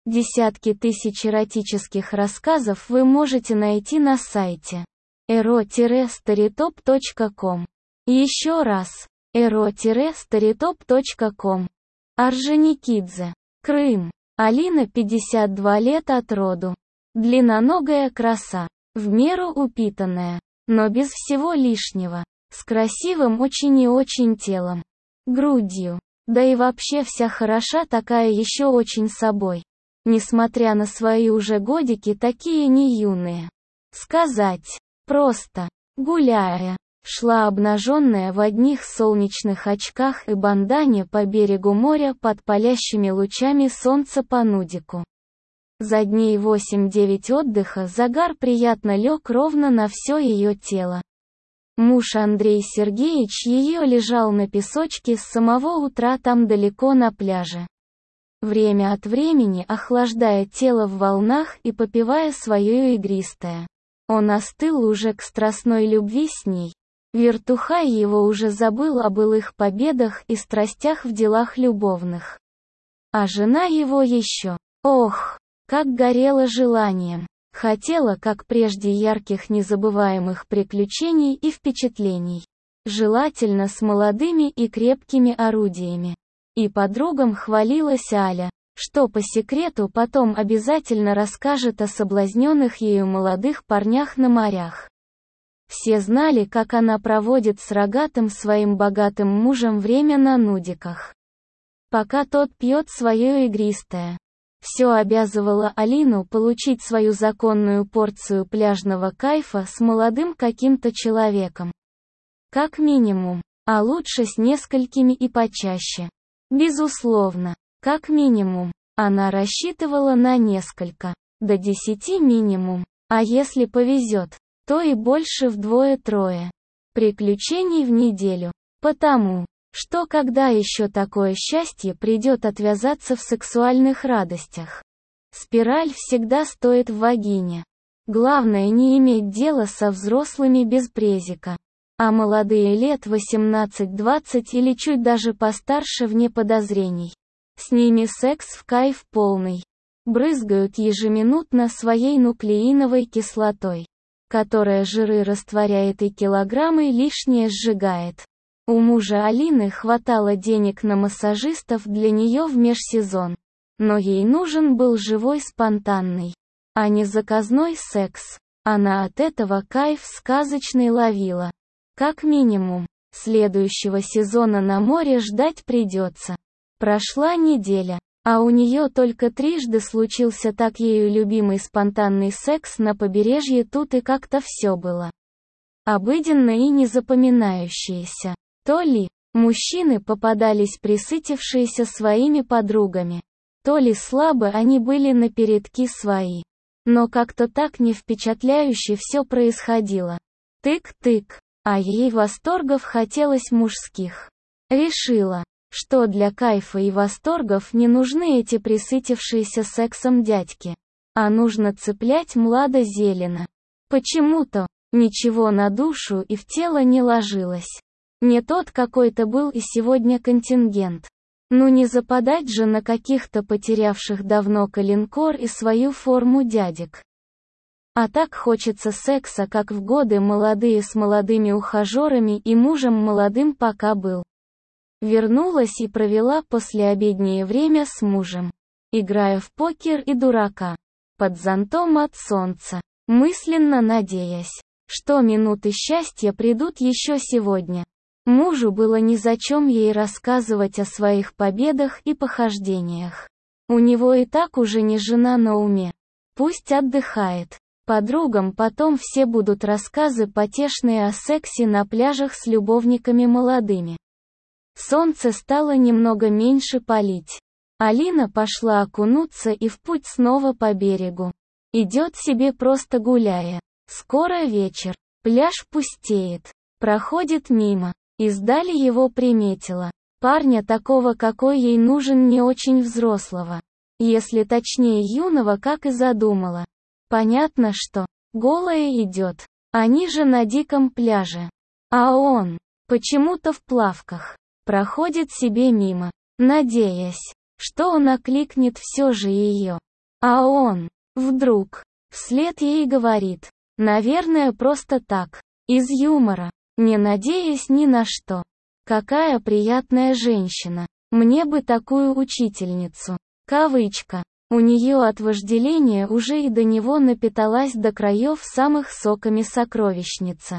Десятки тысяч эротических рассказов вы можете найти на сайте ero-storytop.com. Еще раз. ero-storytop.com. Орджоникидзе. Крым. Алина, 52 лет от роду. Длинноногая краса. В меру упитанная. Но без всего лишнего. С красивым очень и очень телом. Грудью. Да и вообще вся хороша такая еще очень собой. Несмотря на свои уже годики такие не юные. Сказать. Просто. Гуляя. Шла обнаженная в одних солнечных очках и бандане по берегу моря под палящими лучами солнца по нудику. За дней 8-9 отдыха загар приятно лег ровно на все ее тело. Муж Андрей Сергеевич ее лежал на песочке с самого утра там далеко на пляже. Время от времени охлаждая тело в волнах и попивая свое игристое. Он остыл уже к страстной любви с ней. Вертухай его уже забыл о былых победах и страстях в делах любовных. А жена его еще, ох, как горела желанием. Хотела, как прежде, ярких незабываемых приключений и впечатлений. Желательно с молодыми и крепкими орудиями. И подругам хвалилась Аля, что по секрету потом обязательно расскажет о соблазненных ею молодых парнях на морях. Все знали, как она проводит с рогатым своим богатым мужем время на нудиках. Пока тот пьет свое игристое. Все обязывало Алину получить свою законную порцию пляжного кайфа с молодым каким-то человеком. Как минимум, а лучше с несколькими и почаще. Безусловно, как минимум, она рассчитывала на несколько, до 10 минимум, а если повезет, то и больше вдвое-трое. Приключений в неделю. Потому, что когда еще такое счастье придет отвязаться в сексуальных радостях? Спираль всегда стоит в вагине. Главное не иметь дела со взрослыми без презика. А молодые лет 18-20 или чуть даже постарше вне подозрений. С ними секс в кайф полный. Брызгают ежеминутно своей нуклеиновой кислотой, которая жиры растворяет и килограммы лишнее сжигает. У мужа Алины хватало денег на массажистов для нее в межсезон. Но ей нужен был живой спонтанный, а не заказной секс. Она от этого кайф сказочный ловила. Как минимум, следующего сезона на море ждать придется. Прошла неделя, а у нее только трижды случился так ею любимый спонтанный секс на побережье. Тут и как-то все было обыденно и незапоминающееся. То ли мужчины попадались присытившиеся своими подругами, то ли слабо они были напередки свои. Но как-то так не впечатляюще все происходило. Тык-тык, а ей восторгов хотелось мужских. Решила, что для кайфа и восторгов не нужны эти присытившиеся сексом дядьки, а нужно цеплять младо-зелено. Почему-то ничего на душу и в тело не ложилось. Не тот какой-то был и сегодня контингент. Ну не западать же на каких-то потерявших давно коленкор и свою форму дядек. А так хочется секса, как в годы молодые с молодыми ухажерами и мужем молодым пока был. Вернулась и провела послеобеднее время с мужем, играя в покер и дурака, под зонтом от солнца, мысленно надеясь, что минуты счастья придут еще сегодня. Мужу было незачем ей рассказывать о своих победах и похождениях. У него и так уже не жена на уме. Пусть отдыхает. Подругам потом все будут рассказы потешные о сексе на пляжах с любовниками молодыми. Солнце стало немного меньше палить. Алина пошла окунуться и в путь снова по берегу. Идет себе просто гуляя. Скоро вечер. Пляж пустеет. Проходит мимо. Издали его приметила. Парня такого, какой ей нужен, не очень взрослого. Если точнее юного, как и задумала. Понятно, что голая идет. Они же на диком пляже. А он почему-то в плавках. Проходит себе мимо, надеясь, что он окликнет все же ее. А он, вдруг, вслед ей говорит, наверное, просто так, из юмора, не надеясь ни на что. Какая приятная женщина, мне бы такую учительницу. Кавычка. У нее от вожделения уже и до него напиталась до краев самых соками сокровищница.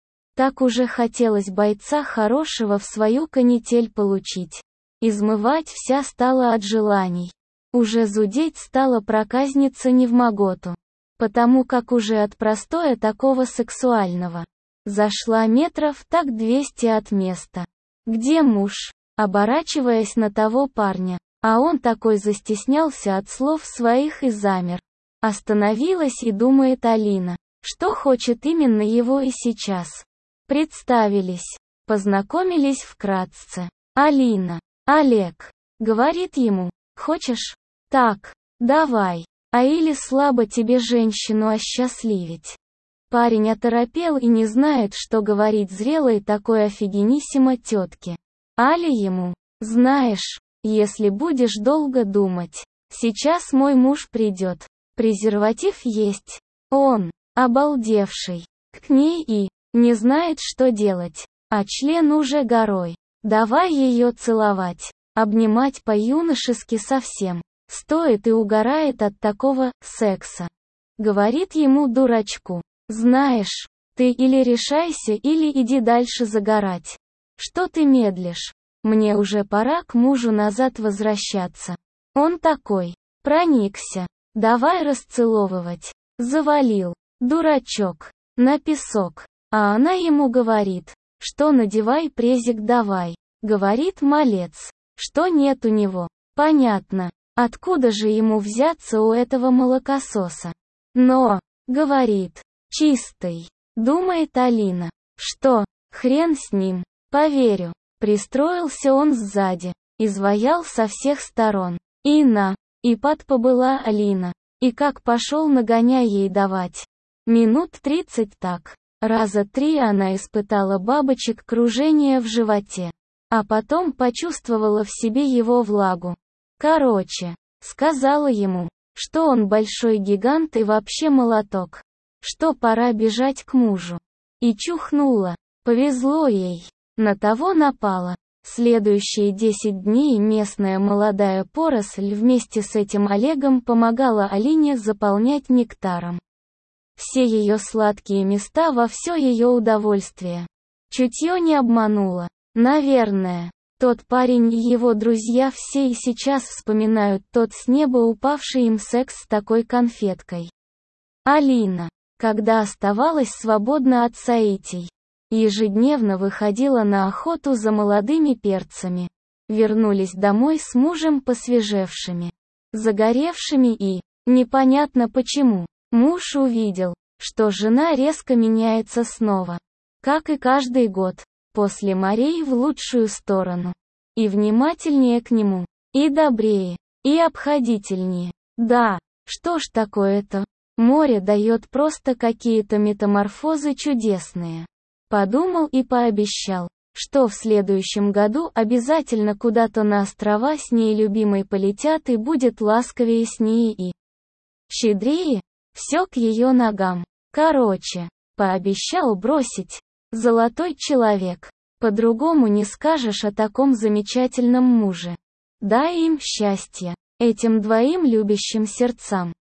Так уже хотелось бойца хорошего в свою канитель получить. Измывать вся стала от желаний. Уже зудеть стала проказница невмоготу. Потому как уже от простоя такого сексуального. Зашла метров так 200 от места. Где муж? Оборачиваясь на того парня. А он такой застеснялся от слов своих и замер. Остановилась и думает Алина, что хочет именно его и сейчас. Представились. Познакомились вкратце. Алина. Олег. Говорит ему, хочешь? Так, давай. А или слабо тебе женщину осчастливить. Парень оторопел и не знает, что говорить зрелой такой офигенissимо тетке. Аля ему, знаешь, если будешь долго думать, сейчас мой муж придет. Презерватив есть. Он, обалдевший, к ней и, не знает, что делать. А член уже горой. Давай ее целовать, обнимать по-юношески совсем. Стоит и угорает от такого секса. Говорит ему дурачку. Знаешь, ты или решайся, или иди дальше загорать. Что ты медлишь? Мне уже пора к мужу назад возвращаться. Он такой. Проникся. Давай расцеловывать. Завалил. Дурачок. На песок. А она ему говорит, что надевай презик давай. Говорит малец, что нет у него. Понятно. Откуда же ему взяться у этого молокососа? Но, говорит, чистый. Думает Алина, что, хрен с ним, поверю. Пристроился он сзади, изваял со всех сторон. И подпобыла Алина. И как пошел нагоняй ей давать. Минут 30 так. Раза 3 она испытала бабочек кружения в животе. А потом почувствовала в себе его влагу. Короче, сказала ему, что он большой гигант и вообще молоток. Что пора бежать к мужу. И чухнула. Повезло ей. На того напала. Следующие 10 дней местная молодая поросль вместе с этим Олегом помогала Алине заполнять нектаром все ее сладкие места во все ее удовольствие. Чутье не обмануло. Наверное, тот парень и его друзья все и сейчас вспоминают тот с неба упавший им секс с такой конфеткой. Алина, когда оставалась свободна от соитий, ежедневно выходила на охоту за молодыми перцами. Вернулись домой с мужем посвежевшими, загоревшими и, непонятно почему, муж увидел, что жена резко меняется снова. Как и каждый год, после морей в лучшую сторону. И внимательнее к нему, и добрее, и обходительнее. Да, что ж такое-то? Море дает просто какие-то метаморфозы чудесные. Подумал и пообещал, что в следующем году обязательно куда-то на острова с ней любимой полетят и будет ласковее с ней и щедрее, все к ее ногам. Короче, пообещал бросить. Золотой человек. По-другому не скажешь о таком замечательном муже. Дай им счастья, этим двоим любящим сердцам.